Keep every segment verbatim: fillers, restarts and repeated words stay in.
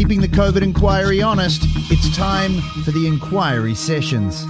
Keeping the COVID inquiry honest, it's time for the Inquiry Sessions.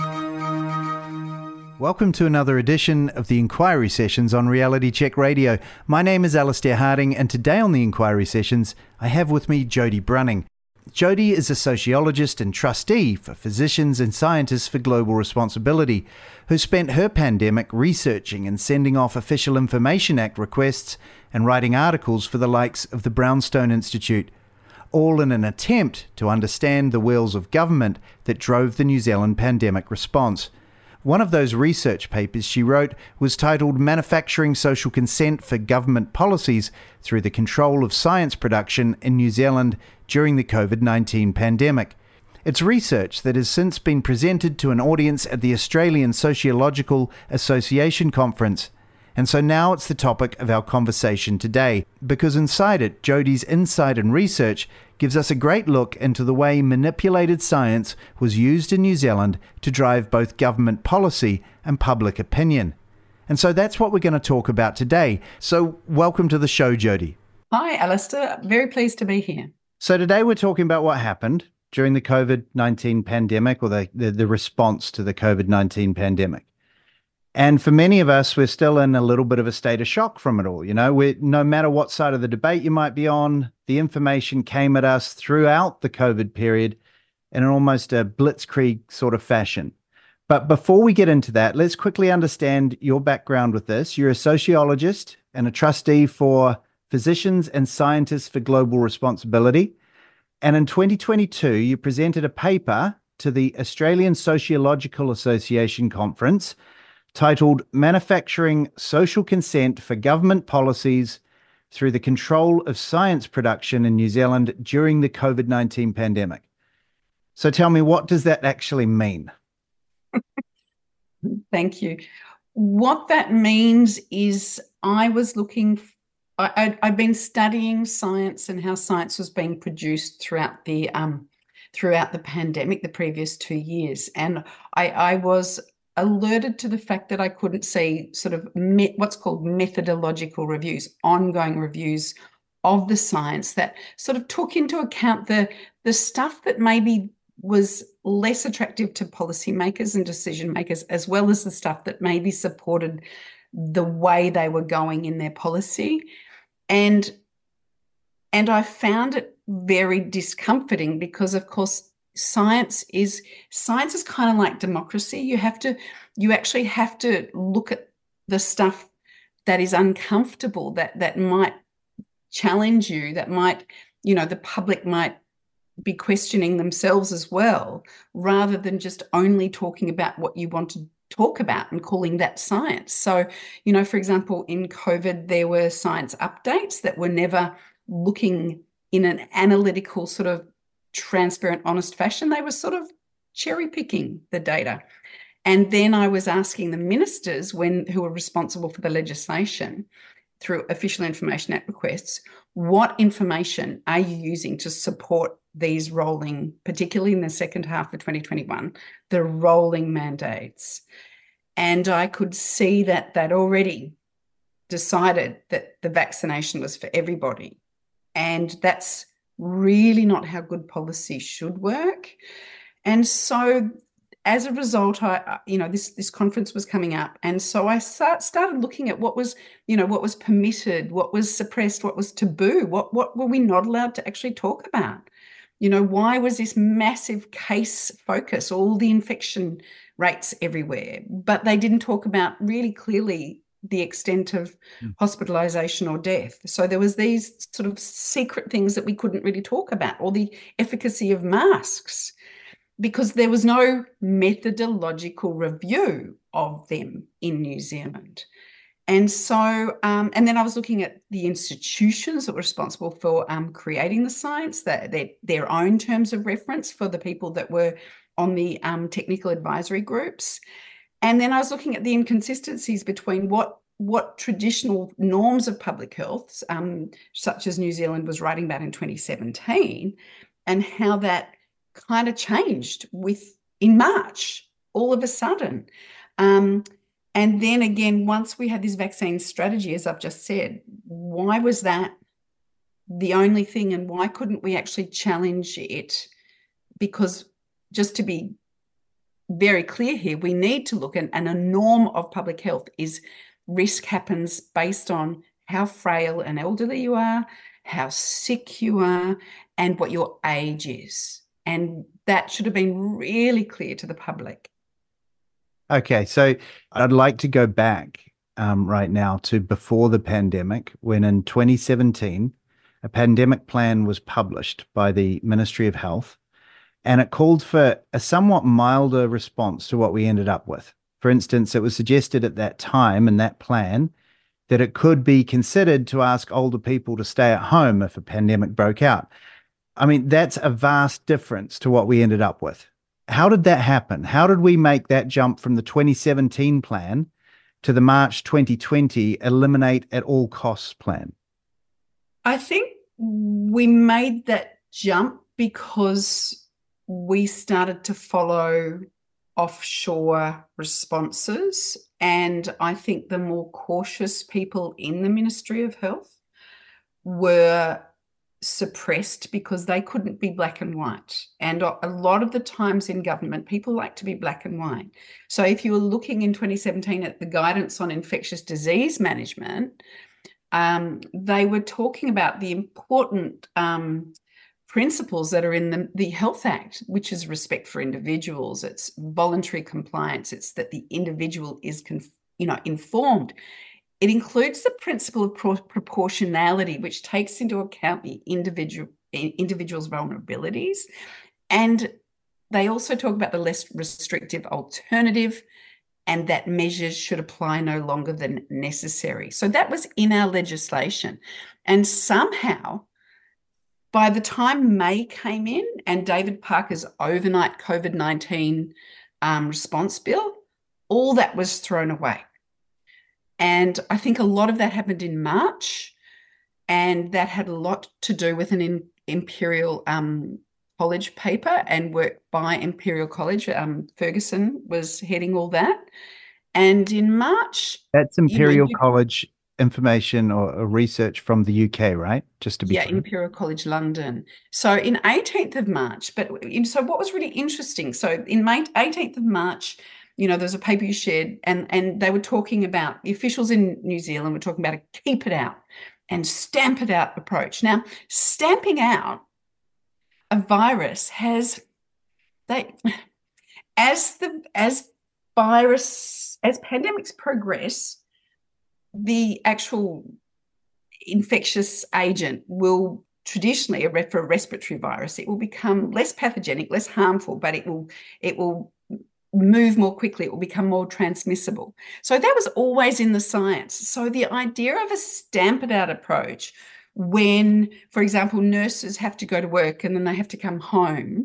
Welcome to another edition of the Inquiry Sessions on Reality Check Radio. My name is Alistair Harding, and today on the Inquiry Sessions, I have with me Jodie Brunning. Jodie is a sociologist and trustee for Physicians and Scientists for Global Responsibility, who spent her pandemic researching and sending off Official Information Act requests and writing articles for the likes of the Brownstone Institute, all in an attempt to understand the wheels of government that drove the New Zealand pandemic response. One of those research papers she wrote was titled Manufacturing Social Consent for Government Policies Through the Control of Science Production in New Zealand During the COVID nineteen Pandemic. It's research that has since been presented to an audience at the Australian Sociological Association Conference. And so now it's the topic of our conversation today, because inside it, Jodie's insight and research gives us a great look into the way manipulated science was used in New Zealand to drive both government policy and public opinion. And so that's what we're going to talk about today. So welcome to the show, Jodie. Hi, Alistair. Very pleased to be here. So today we're talking about what happened during the COVID nineteen pandemic, or the, the, the response to the COVID nineteen pandemic. And for many of us, we're still in a little bit of a state of shock from it all. You know, we no matter what side of the debate you might be on, the information came at us throughout the COVID period in an almost a blitzkrieg sort of fashion. But before we get into that, let's quickly understand your background with this. You're a sociologist and a trustee for Physicians and Scientists for Global Responsibility. And in twenty twenty-two, you presented a paper to the Australian Sociological Association Conference titled Manufacturing Social Consent for Government Policies Through the Control of Science Production in New Zealand During the COVID nineteen Pandemic. So tell me, what does that actually mean? Thank you. What that means is I was looking, I, I, I've been studying science and how science was being produced throughout the um, throughout the pandemic, the previous two years. And I, I was alerted to the fact that I couldn't see sort of me- what's called methodological reviews, ongoing reviews of the science that sort of took into account the, the stuff that maybe was less attractive to policymakers and decision makers, as well as the stuff that maybe supported the way they were going in their policy. And, and I found it very discomforting because, of course, Science is science is kind of like democracy. You have to, you actually have to look at the stuff that is uncomfortable, that that might challenge you, that might, you know, the public might be questioning themselves as well, rather than just only talking about what you want to talk about and calling that science. So, you know, for example, in COVID, there were science updates that were never looking in an analytical sort of transparent, honest fashion. They were sort of cherry picking the data. And then I was asking the ministers when who were responsible for the legislation through Official Information Act requests, what information are you using to support these rolling, particularly in the second half of twenty twenty-one, the rolling mandates? And I could see that that already decided that the vaccination was for everybody. And that's really not how good policy should work. And so as a result, I, you know, this, this conference was coming up. And so I start, started looking at what was, you know, what was permitted, what was suppressed, what was taboo, what, what were we not allowed to actually talk about? You know, why was this massive case focus, all the infection rates everywhere, but they didn't talk about really clearly the extent of mm. hospitalisation or death. So there was these sort of secret things that we couldn't really talk about, or the efficacy of masks, because there was no methodological review of them in New Zealand. And so, um, and then I was looking at the institutions that were responsible for um, creating the science, that their, their own terms of reference for the people that were on the um, technical advisory groups. And then I was looking at the inconsistencies between what, what traditional norms of public health, um, such as New Zealand was writing about in twenty seventeen, and how that kind of changed with in March, all of a sudden. Um, and then again, once we had this vaccine strategy, as I've just said, why was that the only thing, and why couldn't we actually challenge it? Because just to be very clear here, we need to look at, and a norm of public health is risk happens based on how frail and elderly you are, how sick you are, and what your age is. And that should have been really clear to the public. Okay, so I'd like to go back um, right now to before the pandemic, when in twenty seventeen, a pandemic plan was published by the Ministry of Health, and it called for a somewhat milder response to what we ended up with. For instance, it was suggested at that time in that plan that it could be considered to ask older people to stay at home if a pandemic broke out. I mean, that's a vast difference to what we ended up with. How did that happen? How did we make that jump from the twenty seventeen plan to the March twenty twenty eliminate at all costs plan? I think we made that jump because we started to follow offshore responses. And I think the more cautious people in the Ministry of Health were suppressed because they couldn't be black and white. And a lot of the times in government, people like to be black and white. So if you were looking in twenty seventeen at the guidance on infectious disease management, um, they were talking about the important um, principles that are in the, the Health Act, which is respect for individuals. It's voluntary compliance. It's that the individual is, conf- you know, informed. It includes the principle of pro- proportionality, which takes into account the individual individual's vulnerabilities. And they also talk about the less restrictive alternative, and that measures should apply no longer than necessary. So that was in our legislation. And somehow, by the time May came in and David Parker's overnight COVID nineteen um, response bill, all that was thrown away. And I think a lot of that happened in March, and that had a lot to do with an in, Imperial um, College paper and work by Imperial College. Um, Ferguson was heading all that. And in March... That's Imperial you know, College information or, or research from the U K, right? Just to be yeah, clear. Imperial College London. So in eighteenth of March, but so what was really interesting, so in May eighteenth of March, you know, there's a paper you shared, and, and they were talking about, the officials in New Zealand were talking about a keep it out and stamp it out approach. Now, stamping out a virus has, they, as the, as virus, as pandemics progress, the actual infectious agent will traditionally, for a respiratory virus, it will become less pathogenic, less harmful, but it will, it will move more quickly, it will become more transmissible. So that was always in the science. So the idea of a stamp it out approach when, for example, nurses have to go to work and then they have to come home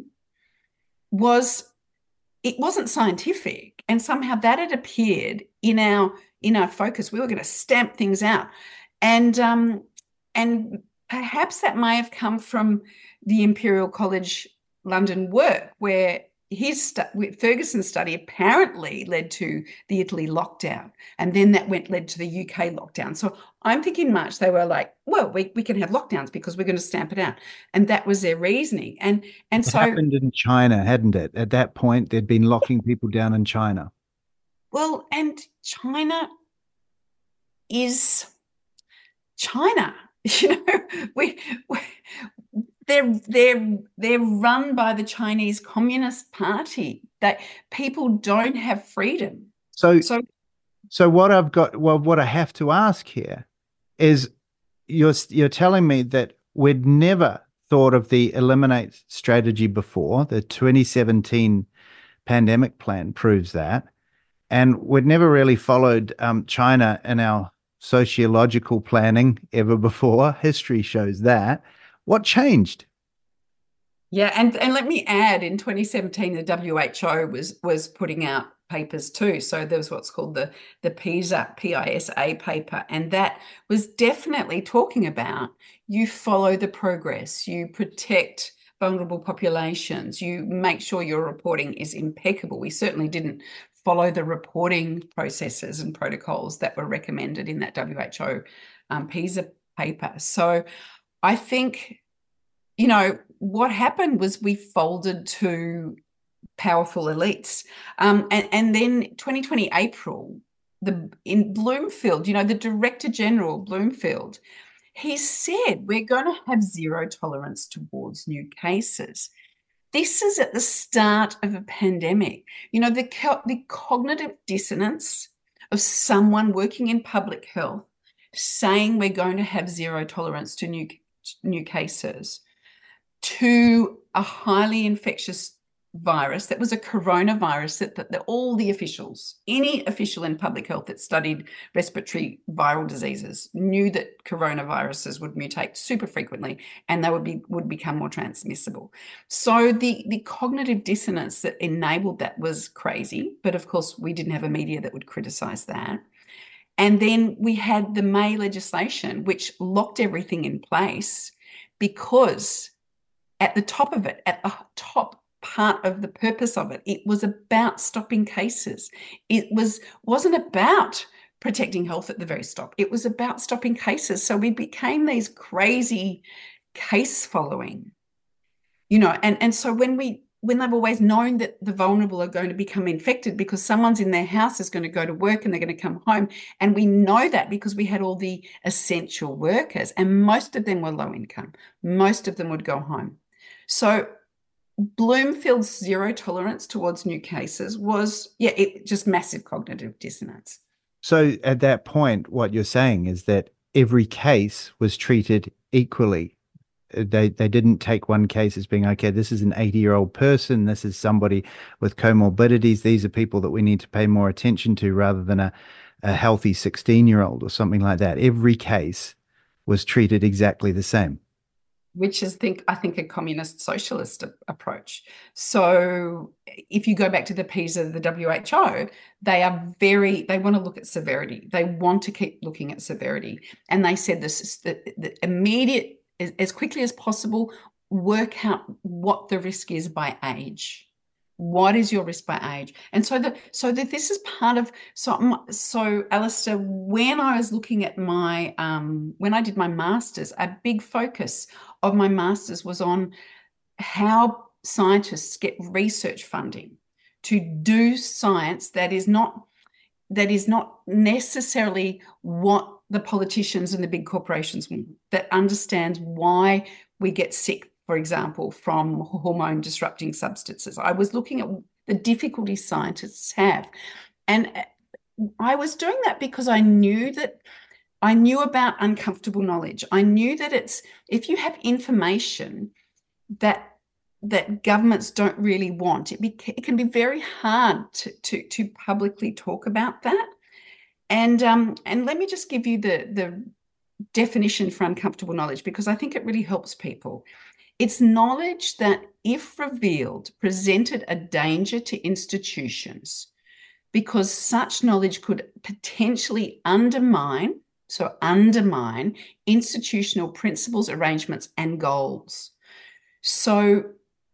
was, it wasn't scientific. And somehow that had appeared in our, in our focus. We were going to stamp things out. And, um, and perhaps that may have come from the Imperial College London work, where his stu- Ferguson's study apparently led to the Italy lockdown, and then that went led to the U K lockdown. So I'm thinking March they were like, well, we, we can have lockdowns because we're going to stamp it out, and that was their reasoning. And and it so happened in China, hadn't it? At that point, they'd been locking people down in China. Well, and China is China. You know, we. we They're they're they're run by the Chinese Communist Party. That people don't have freedom. So, so, so what I've got, well, what I have to ask here is, you're you're telling me that we'd never thought of the eliminate strategy before. The twenty seventeen pandemic plan proves that, and we'd never really followed um, China in our sociological planning ever before. History shows that. What changed? Yeah, and, and let me add, in twenty seventeen, the W H O was was putting out papers too. So there was what's called the, the PISA, P I S A paper, and that was definitely talking about you follow the progress, you protect vulnerable populations, you make sure your reporting is impeccable. We certainly didn't follow the reporting processes and protocols that were recommended in that W H O um, PISA paper. So I think, you know, what happened was we folded to powerful elites. Um, and, and then twenty twenty April, the in Bloomfield, you know, the Director General Bloomfield, he said we're going to have zero tolerance towards new cases. This is at the start of a pandemic. You know, the, co- the cognitive dissonance of someone working in public health saying we're going to have zero tolerance to new, new cases, to a highly infectious virus that was a coronavirus that, that, that all the officials, any official in public health that studied respiratory viral diseases knew that coronaviruses would mutate super frequently and they would be would become more transmissible. So the, the cognitive dissonance that enabled that was crazy, but of course we didn't have a media that would criticize that. And then we had the May legislation, which locked everything in place because at the top of it, at the top part of the purpose of it, it was about stopping cases. It was, wasn't about protecting health at the very stop. It was about stopping cases. So we became these crazy case following, you know, and, and so when we, when they've always known that the vulnerable are going to become infected because someone's in their house is going to go to work and they're going to come home. And we know that because we had all the essential workers and most of them were low income. Most of them would go home. So Bloomfield's zero tolerance towards new cases was, yeah, it just massive cognitive dissonance. So at that point, what you're saying is that every case was treated equally. They they didn't take one case as being, okay, this is an eighty-year-old person, this is somebody with comorbidities, these are people that we need to pay more attention to rather than a, a healthy sixteen-year-old or something like that. Every case was treated exactly the same. Which is, think I think, a communist socialist a- approach. So if you go back to the PISA, the W H O, they are very, they want to look at severity. They want to keep looking at severity. And they said this is the, the immediate, as, as quickly as possible, work out what the risk is by age. What is your risk by age? And so that so that this is part of so so Alistair, when I was looking at my um when I did my master's, a big focus of my master's was on how scientists get research funding to do science that is not that is not necessarily what the politicians and the big corporations want, that understands why we get sick, for example, from hormone disrupting substances. I was looking at the difficulties scientists have. And I was doing that because I knew that I knew about uncomfortable knowledge. I knew that it's, if you have information that that governments don't really want, it, be, it can be very hard to, to, to publicly talk about that. And um, and let me just give you the, the definition for uncomfortable knowledge, because I think it really helps people. It's knowledge that, if revealed, presented a danger to institutions because such knowledge could potentially undermine, so undermine institutional principles, arrangements, and goals. So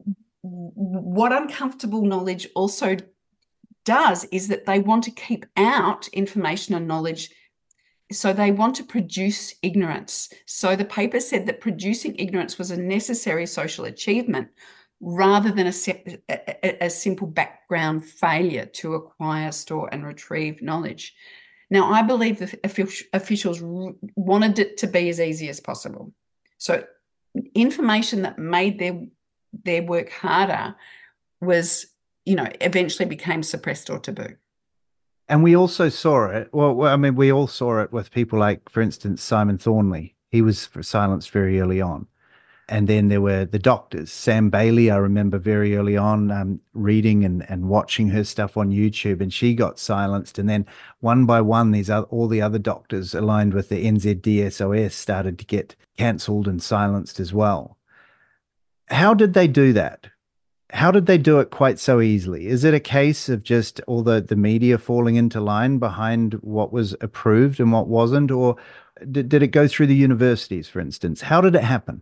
what uncomfortable knowledge also does is that they want to keep out information and knowledge. So they want to produce ignorance. So the paper said that producing ignorance was a necessary social achievement rather than a, a, a simple background failure to acquire, store, and retrieve knowledge. Now, I believe the officials wanted it to be as easy as possible. So information that made their, their work harder was, you know, eventually became suppressed or taboo. And we also saw it. Well, I mean, we all saw it with people like, for instance, Simon Thornley. He was silenced very early on. And then there were the doctors. Sam Bailey, I remember very early on um, reading and, and watching her stuff on YouTube, and she got silenced. And then one by one, these other, all the other doctors aligned with the N Z D S O S started to get cancelled and silenced as well. How did they do that? How did they do it quite so easily? Is it a case of just all the, the media falling into line behind what was approved and what wasn't? Or did, did it go through the universities, for instance? How did it happen?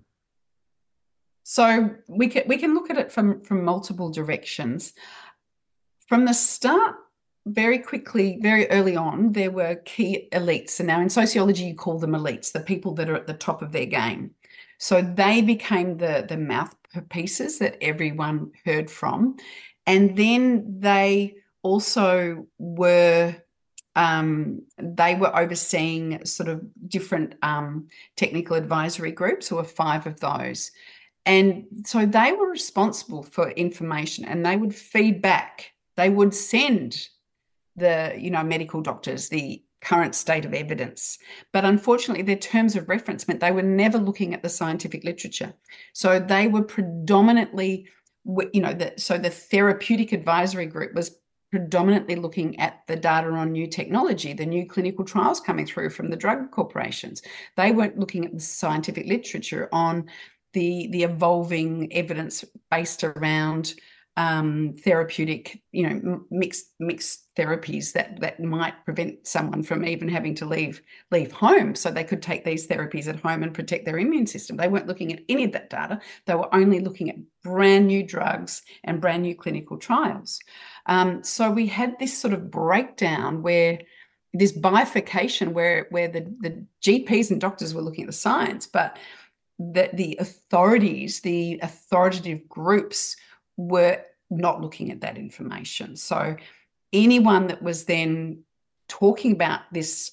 So we can, we can look at it from, from multiple directions. From the start, very quickly, very early on, there were key elites. And now in sociology, you call them elites, the people that are at the top of their game. So they became the, the mouthpieces that everyone heard from. And then they also were um, they were overseeing sort of different um, technical advisory groups. There were five of those. And so they were responsible for information, and they would feed back. They would send the, you know, medical doctors the current state of evidence. But unfortunately, their terms of reference meant they were never looking at the scientific literature. So they were predominantly, you know, the, so the therapeutic advisory group was predominantly looking at the data on new technology, the new clinical trials coming through from the drug corporations. They weren't looking at the scientific literature on the, the evolving evidence based around um, therapeutic, you know, mixed mixed therapies that that might prevent someone from even having to leave leave home, so they could take these therapies at home and protect their immune system. They weren't looking at any of that data. They were only looking at brand new drugs and brand new clinical trials. Um, so we had this sort of breakdown where this bifurcation where where the, the G Ps and doctors were looking at the science, but that the authorities, the authoritative groups, were not looking at that information. So anyone that was then talking about this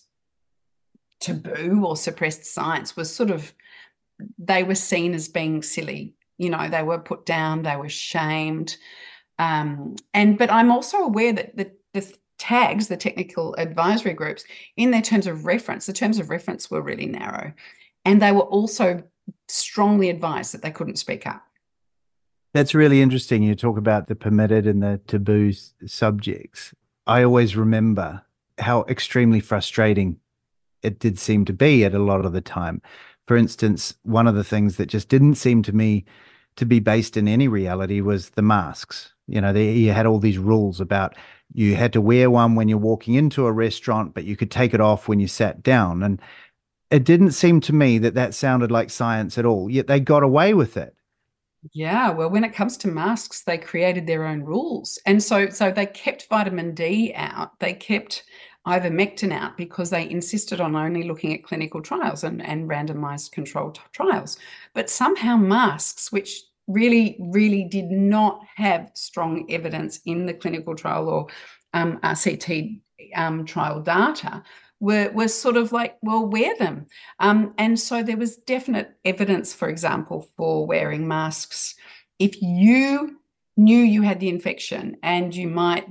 taboo or suppressed science was sort of, they were seen as being silly. You know, they were put down, they were shamed. Um, and but I'm also aware that the, the tags, the technical advisory groups, in their terms of reference, the terms of reference were really narrow. And they were also strongly advised that they couldn't speak up. That's really interesting. You talk about the permitted and the taboo subjects. I always remember how extremely frustrating it did seem to be at a lot of the time. For instance, one of the things that just didn't seem to me to be based in any reality was the masks. You know, they, you had all these rules about you had to wear one when you're walking into a restaurant, but you could take it off when you sat down. And it didn't seem to me that that sounded like science at all, yet they got away with it. Yeah, well, when it comes to masks, they created their own rules. And so so they kept vitamin D out. They kept ivermectin out because they insisted on only looking at clinical trials and, and randomized controlled trials. But somehow masks, which really, really did not have strong evidence in the clinical trial or um, R C T um, trial data, were, were sort of like, well, wear them. Um, and so there was definite evidence, for example, for wearing masks. If you knew you had the infection and you might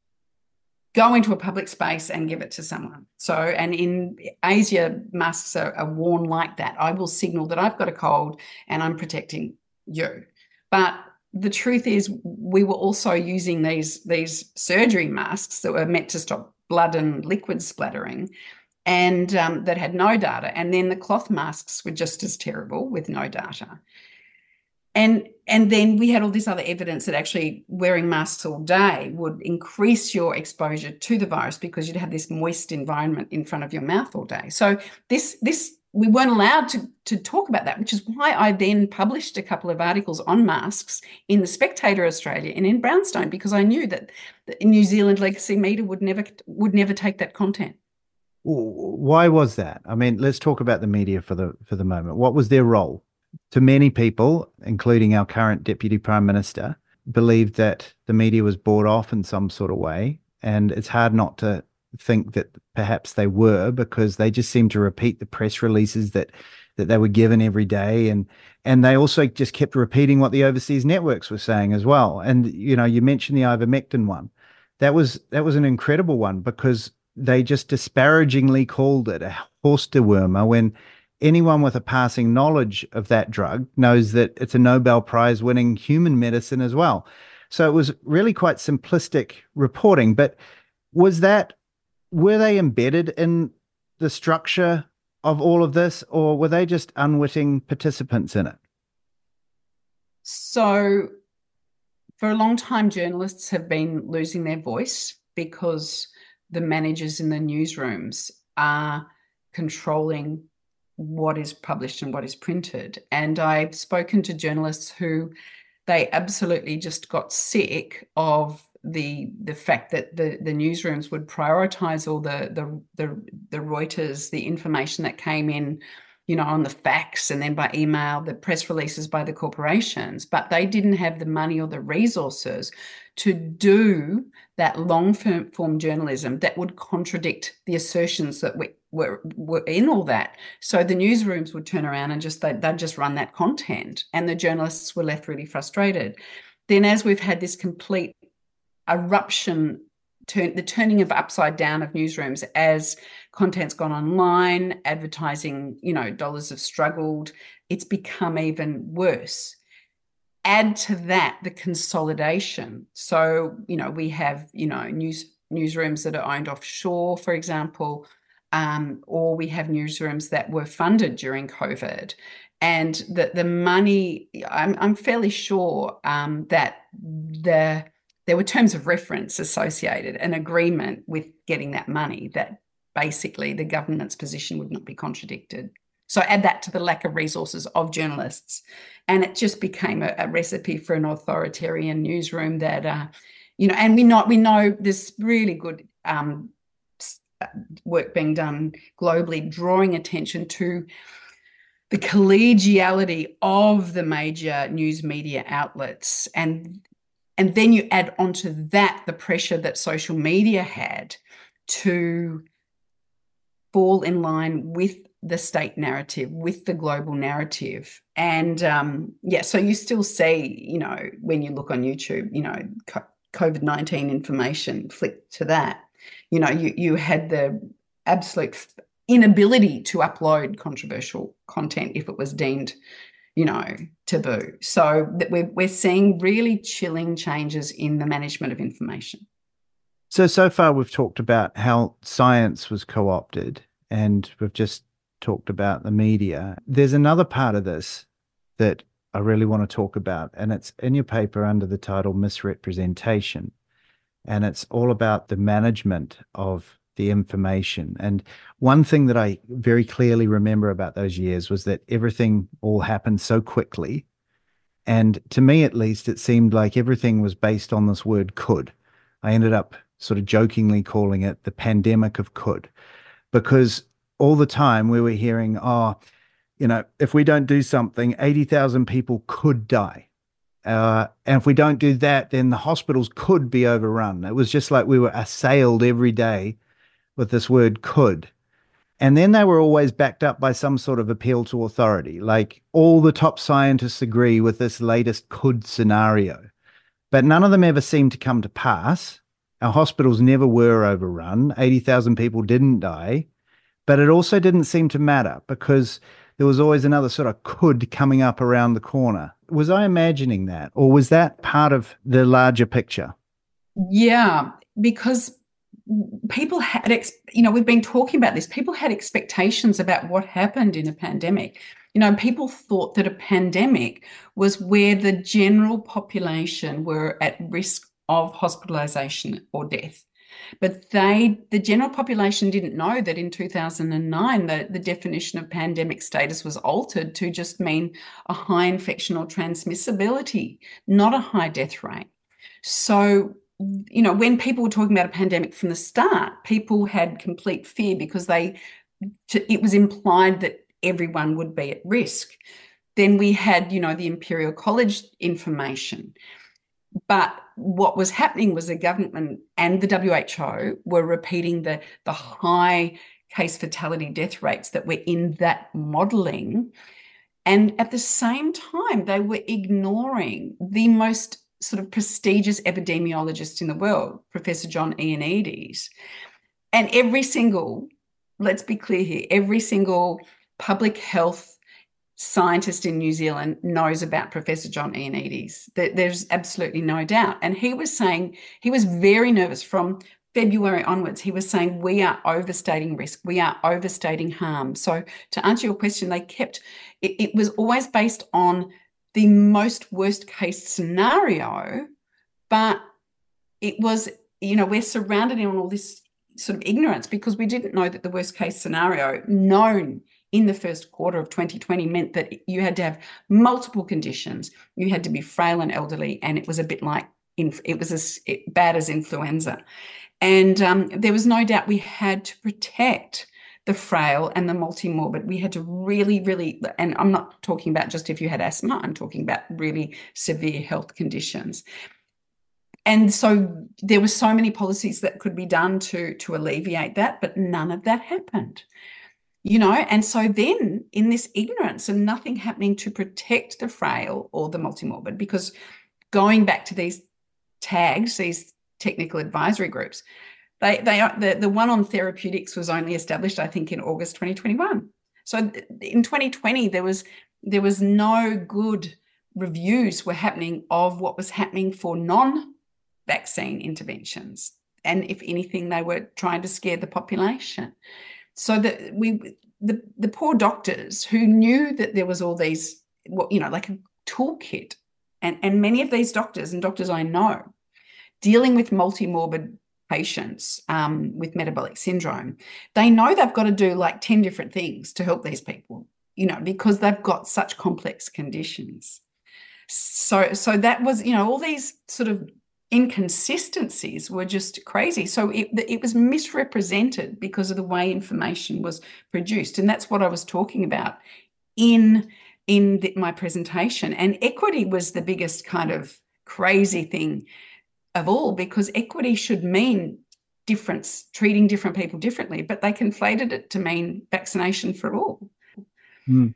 go into a public space and give it to someone. So, and in Asia, masks are, are worn like that. I will signal that I've got a cold and I'm protecting you. But the truth is we were also using these, these surgery masks that were meant to stop blood and liquid splattering, and um, that had no data. And then the cloth masks were just as terrible with no data. And, and then we had all this other evidence that actually wearing masks all day would increase your exposure to the virus because you'd have this moist environment in front of your mouth all day. So this, this we weren't allowed to, to talk about that, which is why I then published a couple of articles on masks in The Spectator Australia and in Brownstone, because I knew that the New Zealand legacy media would never would never take that content. Why was that? I mean, let's talk about the media for the for the moment. What was their role? To many people, including our current Deputy Prime Minister, believed that the media was bought off in some sort of way, and it's hard not to think that perhaps they were, because they just seemed to repeat the press releases that that they were given every day, and and they also just kept repeating what the overseas networks were saying as well. And you know, you mentioned the ivermectin one. That was that was an incredible one, because they just disparagingly called it a horse dewormer, when anyone with a passing knowledge of that drug knows that it's a Nobel Prize winning human medicine as well. So it was really quite simplistic reporting. But was that were they embedded in the structure of all of this, or were they just unwitting participants in it? So for a long time, journalists have been losing their voice because the managers in the newsrooms are controlling what is published and what is printed. And I've spoken to journalists who they absolutely just got sick of the the fact that the the newsrooms would prioritize all the the the, the Reuters, the information that came in you know, on the fax and then by email, the press releases by the corporations, but they didn't have the money or the resources to do that long form journalism that would contradict the assertions that we, were, were in all that. So the newsrooms would turn around and just, they'd, they'd just run that content, and the journalists were left really frustrated. Then as we've had this complete eruption, turn, the turning of upside down of newsrooms as content's gone online, advertising, you know, dollars have struggled, it's become even worse. Add to that the consolidation. So, you know, we have, you know, news newsrooms that are owned offshore, for example, um, or we have newsrooms that were funded during COVID. And the, the money, I'm, I'm fairly sure um, that the there were terms of reference associated, an agreement with getting that money, that basically the government's position would not be contradicted. So add that to the lack of resources of journalists, and it just became a, a recipe for an authoritarian newsroom that, uh, you know, and we know, we know there's really good um, work being done globally, drawing attention to the collegiality of the major news media outlets. And And then you add onto that the pressure that social media had to fall in line with the state narrative, with the global narrative. And um, yeah, so you still see, you know, when you look on YouTube, you know, COVID nineteen information, flick to that, you know, you, you had the absolute inability to upload controversial content if it was deemed, you know, taboo. So that we're, we're seeing really chilling changes in the management of information. So, so far we've talked about how science was co-opted, and we've just talked about the media. There's another part of this that I really want to talk about, and it's in your paper under the title Misrepresentation. And it's all about the management of the information. And one thing that I very clearly remember about those years was that everything all happened so quickly. And to me, at least, it seemed like everything was based on this word could. I ended up sort of jokingly calling it the pandemic of could, because all the time we were hearing, oh, you know, if we don't do something, eighty thousand people could die. Uh, and if we don't do that, then the hospitals could be overrun. It was just like we were assailed every day with this word could. And then they were always backed up by some sort of appeal to authority, like all the top scientists agree with this latest could scenario. But none of them ever seemed to come to pass. Our hospitals never were overrun. eighty thousand people didn't die. But it also didn't seem to matter because there was always another sort of could coming up around the corner. Was I imagining that, or was that part of the larger picture? Yeah, because people had, ex- you know, we've been talking about this. People had expectations about what happened in a pandemic. You know, people thought that a pandemic was where the general population were at risk of hospitalization or death. But they, the general population didn't know that in two thousand nine, the, the definition of pandemic status was altered to just mean a high infection or transmissibility, not a high death rate. So, you know, when people were talking about a pandemic from the start, people had complete fear because they, it was implied that everyone would be at risk. Then we had, you know, the Imperial College information. But what was happening was the government and the W H O were repeating the, the high case fatality death rates that were in that modelling. And at the same time, they were ignoring the most sort of prestigious epidemiologist in the world, Professor John Ioannidis. And every single, let's be clear here, every single public health scientist in New Zealand knows about Professor John Ioannidis. There's absolutely no doubt. And he was saying, he was very nervous from February onwards. He was saying, we are overstating risk. We are overstating harm. So to answer your question, they kept, it, it was always based on the most worst case scenario, but it was, you know, we're surrounded in all this sort of ignorance because we didn't know that the worst case scenario known in the first quarter of twenty twenty meant that you had to have multiple conditions. You had to be frail and elderly, and it was a bit like, it was as bad as influenza. And um, there was no doubt we had to protect the frail and the multimorbid. We had to really, really, and I'm not talking about just if you had asthma, I'm talking about really severe health conditions. And so there were so many policies that could be done to, to alleviate that, but none of that happened. You know, and so then in this ignorance and nothing happening to protect the frail or the multimorbid, because going back to these tags, these technical advisory groups, they they are, the, the one on therapeutics was only established, I think, in August twenty twenty-one. So in twenty twenty, there was there was no good reviews were happening of what was happening for non-vaccine interventions. And if anything, they were trying to scare the population. So that we, the, the poor doctors who knew that there was all these, you know, like a toolkit, and, and many of these doctors and doctors I know dealing with multimorbid patients um, with metabolic syndrome, they know they've got to do like ten different things to help these people, you know, because they've got such complex conditions. So, so that was, you know, all these sort of inconsistencies were just crazy. So it, it was misrepresented because of the way information was produced. And that's what I was talking about in, in the, my presentation. And equity was the biggest kind of crazy thing of all, because equity should mean difference, treating different people differently, but they conflated it to mean vaccination for all. Mm.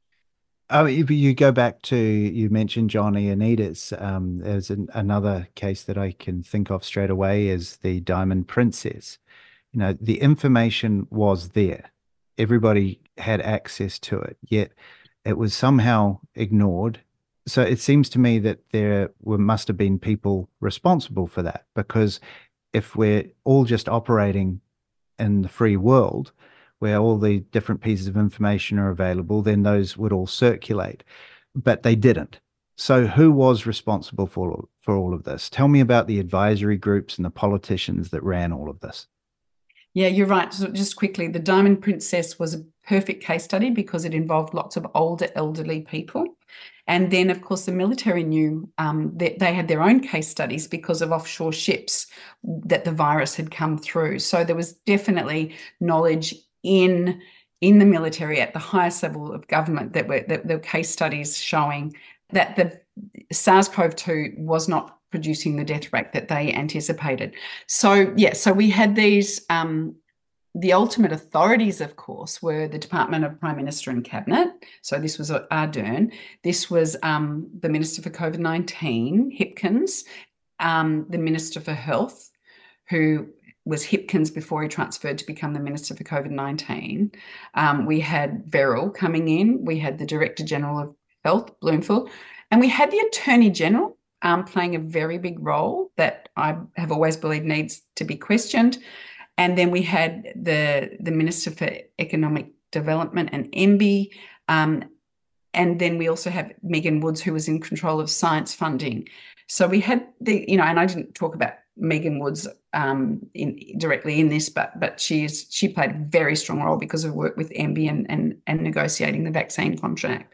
Oh, if you go back to, you mentioned John Ioannidis. Um, there's an, another case that I can think of straight away is the Diamond Princess. You know, the information was there. Everybody had access to it, yet it was somehow ignored. So it seems to me that there were, must have been people responsible for that, because if we're all just operating in the free world, where all the different pieces of information are available, then those would all circulate. But they didn't. So who was responsible for, for all of this? Tell me about the advisory groups and the politicians that ran all of this. Yeah, you're right. So just quickly, the Diamond Princess was a perfect case study because it involved lots of older elderly people. And then, of course, the military knew um, that they had their own case studies because of offshore ships that the virus had come through. So there was definitely knowledge in in the military at the highest level of government that were that there were case studies showing that the SARS-CoV two was not producing the death rate that they anticipated. So yeah, so we had these um, the ultimate authorities, of course, were the Department of Prime Minister and Cabinet. So this was Ardern. This was um, the Minister for COVID nineteen, Hipkins, um, the Minister for Health, who was Hipkins before he transferred to become the Minister for COVID nineteen. Um, we had Verrill coming in. We had the Director General of Health, Bloomfield, and we had the Attorney General um, playing a very big role that I have always believed needs to be questioned. And then we had the, the Minister for Economic Development and M B, um, and then we also have Megan Woods, who was in control of science funding. So we had the, you know, and I didn't talk about Megan Woods um, in, directly in this, but but she's she played a very strong role because of work with M B and, and and negotiating the vaccine contract.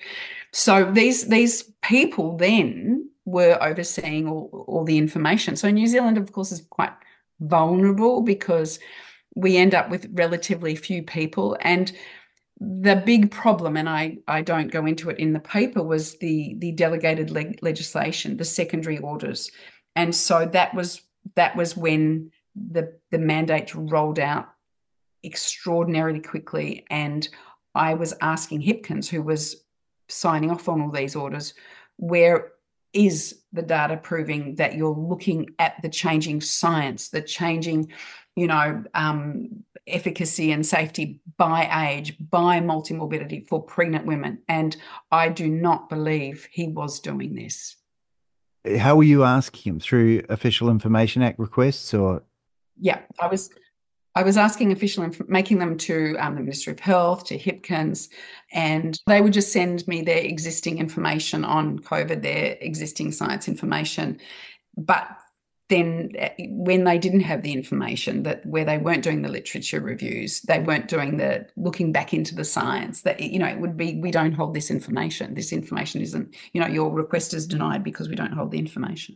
So these these people then were overseeing all, all the information. So New Zealand, of course, is quite vulnerable because we end up with relatively few people. And the big problem, and I, I don't go into it in the paper, was the, the delegated leg- legislation, the secondary orders. And so that was that was when the, the mandate rolled out extraordinarily quickly. And I was asking Hipkins, who was signing off on all these orders, where is the data proving that you're looking at the changing science, the changing, you know, um, efficacy and safety by age, by multimorbidity for pregnant women? And I do not believe he was doing this. How were you asking him? Through Official Information Act requests, or? Yeah, I was I was asking official, inf- making them to um, the Ministry of Health, to Hipkins, and they would just send me their existing information on COVID, their existing science information. But then when they didn't have the information, that where they weren't doing the literature reviews, they weren't doing the looking back into the science, that, you know, it would be, we don't hold this information. This information isn't, you know, your request is denied because we don't hold the information.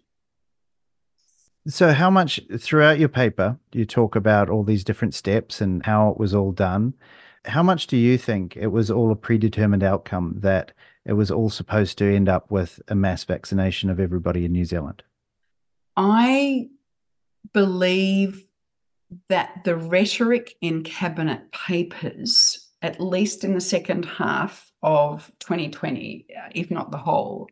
So how much throughout your paper do you talk about all these different steps and how it was all done? how much do you think it was all a predetermined outcome, that it was all supposed to end up with a mass vaccination of everybody in New Zealand? I believe that the rhetoric in cabinet papers, at least in the second half of twenty twenty, if not the whole,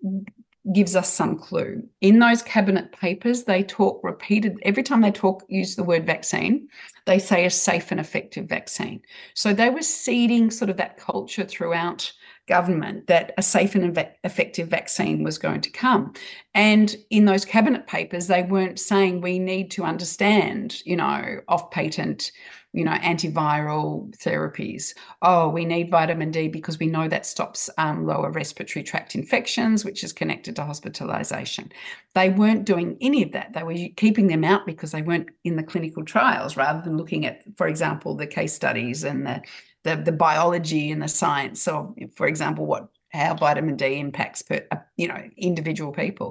gives us some clue. In those cabinet papers, they talk repeated, every time they talk, use the word vaccine, they say a safe and effective vaccine. So they were seeding sort of that culture throughout government that a safe and effective vaccine was going to come. And in those cabinet papers, they weren't saying we need to understand, you know, off-patent, you know, antiviral therapies. Oh, we need vitamin D because we know that stops um, lower respiratory tract infections, which is connected to hospitalization. They weren't doing any of that. They were keeping them out because they weren't in the clinical trials, rather than looking at, for example, the case studies and the The, the biology and the science of, for example, what how vitamin D impacts per, you know, individual people.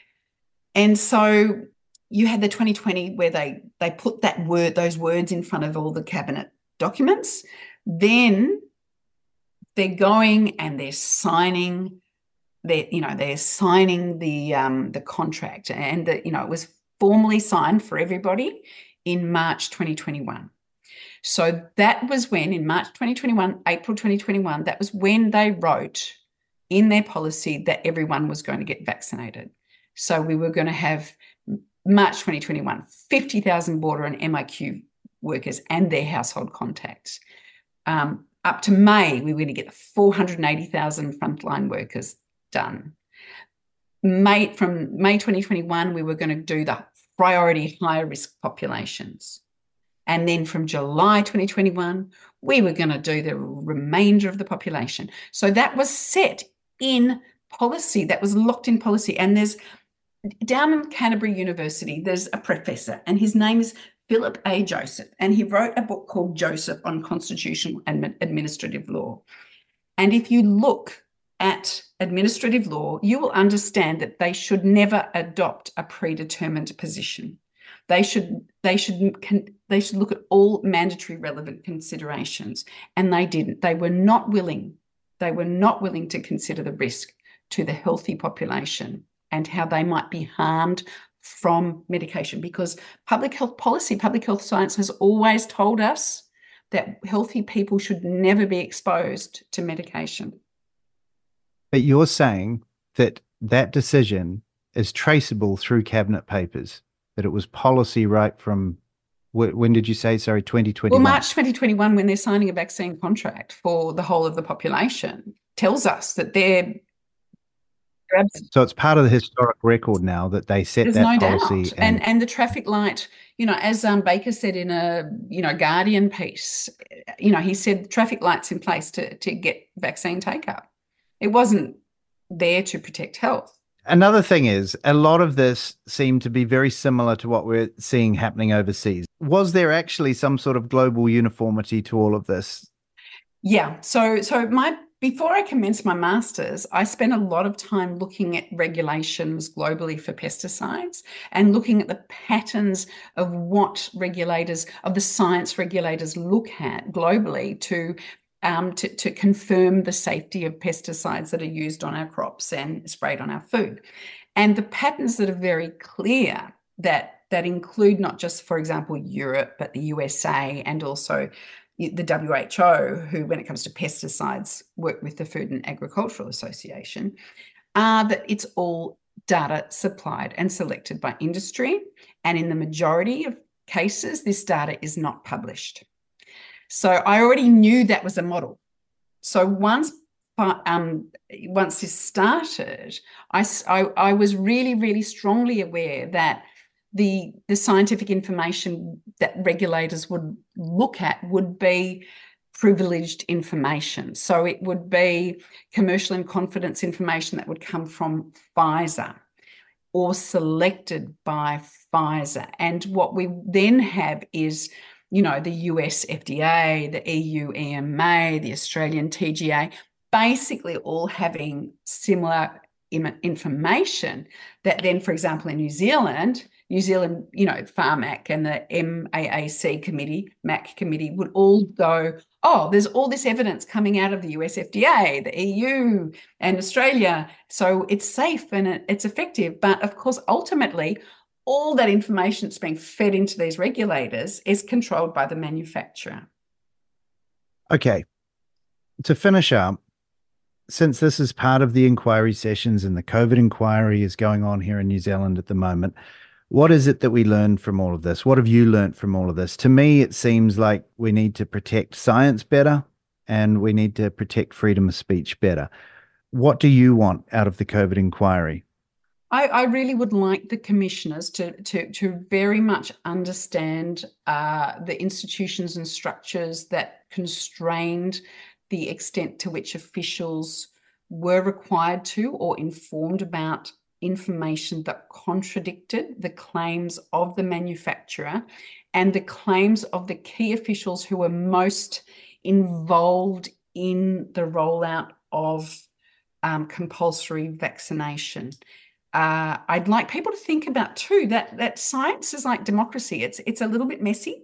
And so you had the twenty twenty where they they put that word, those words in front of all the cabinet documents. Then they're going and they're signing, they're, you know, they're signing the um, the contract, and the, you know, it was formally signed for everybody in March twenty twenty-one. So that was when, in March twenty twenty-one, April twenty twenty-one, that was when they wrote in their policy that everyone was going to get vaccinated. So we were going to have, March twenty twenty-one, fifty thousand border and M I Q workers and their household contacts. Um, up to May, we were going to get four hundred eighty thousand frontline workers done. May, from May twenty twenty-one, we were going to do the priority high-risk populations. And then from July twenty twenty-one, we were going to do the remainder of the population. So that was set in policy. That was locked in policy. And there's, down in Canterbury University, there's a professor, and his name is Philip A. Joseph. And he wrote a book called Joseph on Constitutional and Administrative Law. And if you look at administrative law, you will understand that they should never adopt a predetermined position. They should, they should, they should look at all mandatory relevant considerations, and they didn't. They were not willing. They were not willing to consider the risk to the healthy population and how they might be harmed from medication, because public health policy, public health science has always told us that healthy people should never be exposed to medication. But you're saying that that decision is traceable through cabinet papers, that it was policy right from, when did you say, sorry, twenty twenty-one? Well, March twenty twenty-one, when they're signing a vaccine contract for the whole of the population, tells us that they're... So it's part of the historic record now that they set There's that no policy. doubt. And, and and the traffic light, you know, as um, Baker said in a, you know, Guardian piece, you know, he said traffic lights in place to, to get vaccine take-up. It wasn't there to protect health. Another thing is, a lot of this seemed to be very similar to what we're seeing happening overseas. Was there actually some sort of global uniformity to all of this? Yeah. So, so my before I commenced my master's, I spent a lot of time looking at regulations globally for pesticides and looking at the patterns of what regulators, of the science regulators look at globally to Um, to, to confirm the safety of pesticides that are used on our crops and sprayed on our food. And the patterns that are very clear that, that include not just, for example, Europe, but the U S A and also the W H O, who, when it comes to pesticides, work with the Food and Agricultural Association, are that it's all data supplied and selected by industry. And in the majority of cases, this data is not published. So I already knew that was a model. So once um, once this started, I, I, I was really, really strongly aware that the, the scientific information that regulators would look at would be privileged information. So it would be commercial in confidence information that would come from Pfizer or selected by Pfizer. And what we then have is, you know, the U S F D A, the E U E M A, the Australian T G A, basically all having similar information that then, for example, in New Zealand New Zealand, you know, Pharmac and the M A A C committee, M A C committee would all go, oh, there's all this evidence coming out of the U S F D A, the E U and Australia. So it's safe and it's effective. But of course, ultimately, all that information that's being fed into these regulators is controlled by the manufacturer. Okay. To finish up, since this is part of the inquiry sessions and the COVID inquiry is going on here in New Zealand at the moment, what is it that we learned from all of this? What have you learned from all of this? To me, it seems like we need to protect science better and we need to protect freedom of speech better. What do you want out of the COVID inquiry? I, I really would like the commissioners to, to, to very much understand uh, the institutions and structures that constrained the extent to which officials were required to or informed about information that contradicted the claims of the manufacturer and the claims of the key officials who were most involved in the rollout of um, compulsory vaccination. Uh, I'd like people to think about too that that science is like democracy. It's it's a little bit messy.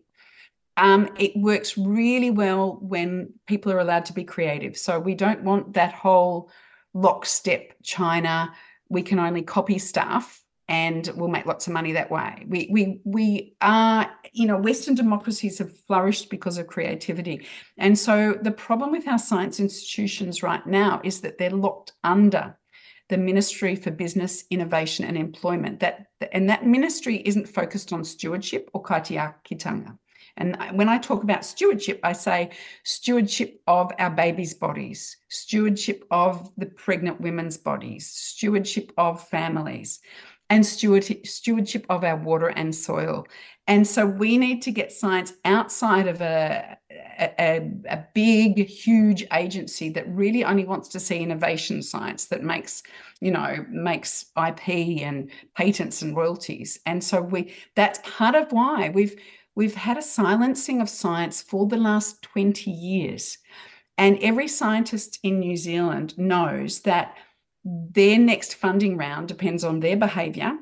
Um, it works really well when people are allowed to be creative. So we don't want that whole lockstep China. We can only copy stuff and we'll make lots of money that way. We we we are, you know, Western democracies have flourished because of creativity. And so the problem with our science institutions right now is that they're locked under the Ministry for Business, Innovation and Employment. That and that ministry isn't focused on stewardship or kaitiakitanga. And when I talk about stewardship, I say stewardship of our babies' bodies, stewardship of the pregnant women's bodies, stewardship of families, and steward, stewardship of our water and soil. And so we need to get science outside of a, a, a big, huge agency that really only wants to see innovation science that makes, you know, makes I P and patents and royalties. And so we that's part of why we've We've had a silencing of science for the last twenty years. And every scientist in New Zealand knows that their next funding round depends on their behaviour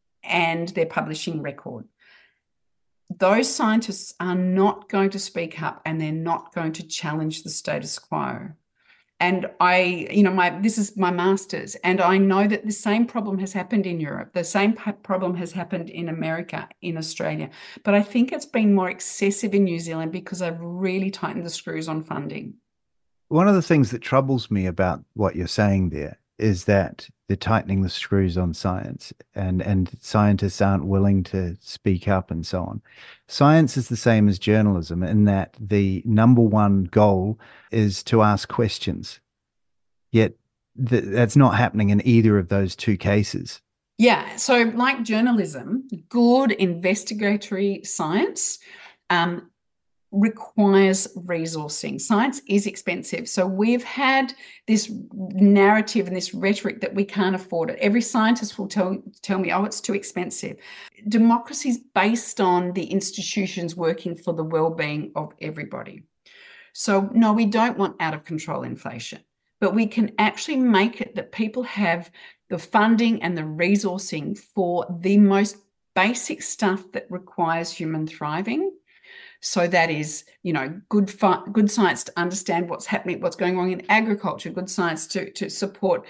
and their publishing record. Those scientists are not going to speak up and they're not going to challenge the status quo. And I, you know, my this is my master's, and I know that the same problem has happened in Europe. The same problem has happened in America, in Australia. But I think it's been more excessive in New Zealand because I've really tightened the screws on funding. One of the things that troubles me about what you're saying there is that they're tightening the screws on science and, and scientists aren't willing to speak up and so on. Science is the same as journalism in that the number one goal is to ask questions. Yet th- that's not happening in either of those two cases. Yeah. So like journalism, good investigatory science um, requires resourcing. Science is expensive. So we've had this narrative and this rhetoric that we can't afford it. Every scientist will tell, tell me, oh, it's too expensive. Democracy is based on the institutions working for the well-being of everybody. So no, we don't want out of control inflation, but we can actually make it that people have the funding and the resourcing for the most basic stuff that requires human thriving. So that is, you know, good fi- good science to understand what's happening, what's going on in agriculture, good science to, to support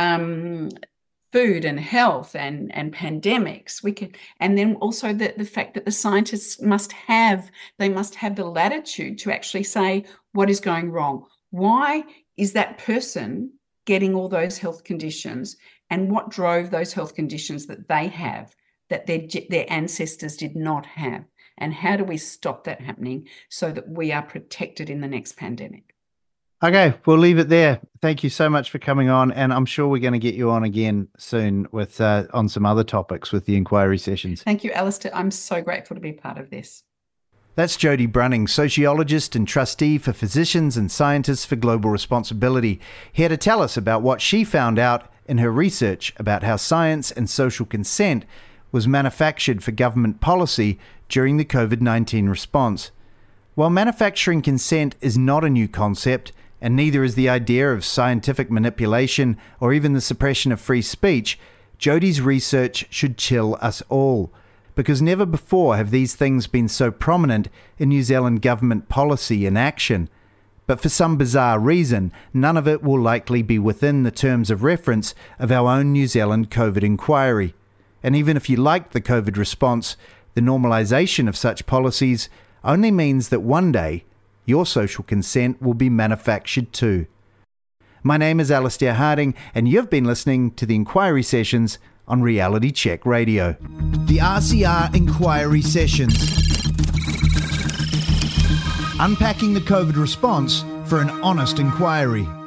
um, food and health and, and pandemics. We can, and then also the, the fact that the scientists must have, they must have the latitude to actually say what is going wrong. Why is that person getting all those health conditions, and what drove those health conditions that they have that their their ancestors did not have? And how do we stop that happening so that we are protected in the next pandemic? Okay, we'll leave it there. Thank you so much for coming on. And I'm sure we're going to get you on again soon with uh, on some other topics with the inquiry sessions. Thank you, Alistair. I'm so grateful to be part of this. That's Jody Brunning, sociologist and trustee for Physicians and Scientists for Global Responsibility, here to tell us about what she found out in her research about how science and social consent was manufactured for government policy during the COVID nineteen response. While manufacturing consent is not a new concept, and neither is the idea of scientific manipulation or even the suppression of free speech, Jody's research should chill us all. because never before have these things been so prominent in New Zealand government policy and action. But for some bizarre reason, none of it will likely be within the terms of reference of our own New Zealand COVID inquiry. And even if you like the COVID response, the normalisation of such policies only means that one day your social consent will be manufactured too. My name is Alistair Harding, and you've been listening to the Inquiry Sessions on Reality Check Radio. The R C R Inquiry Sessions. Unpacking the COVID response for an honest inquiry.